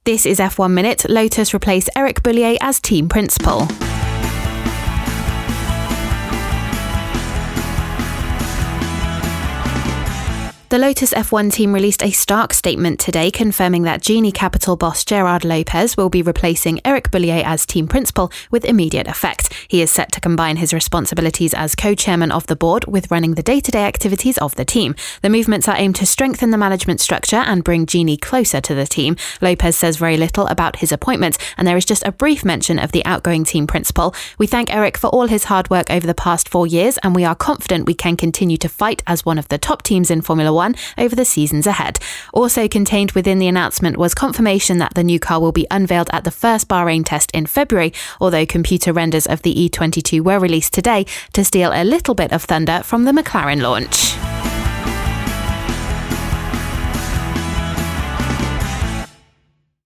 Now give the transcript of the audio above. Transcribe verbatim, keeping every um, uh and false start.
This is F one Minute. Lotus replaced Eric Boullier as team principal. The Lotus F one team released a stark statement today confirming that Genie Capital boss Gerard Lopez will be replacing Eric Boullier as team principal with immediate effect. He is set to combine his responsibilities as co-chairman of the board with running the day-to-day activities of the team. The movements are aimed to strengthen the management structure and bring Genie closer to the team. Lopez says very little about his appointment, and there is just a brief mention of the outgoing team principal. "We thank Eric for all his hard work over the past four years, and we are confident we can continue to fight as one of the top teams in Formula One over the seasons ahead." Also contained within the announcement was confirmation that the new car will be unveiled at the first Bahrain test in February, although computer renders of the E twenty-two were released today to steal a little bit of thunder from the McLaren launch.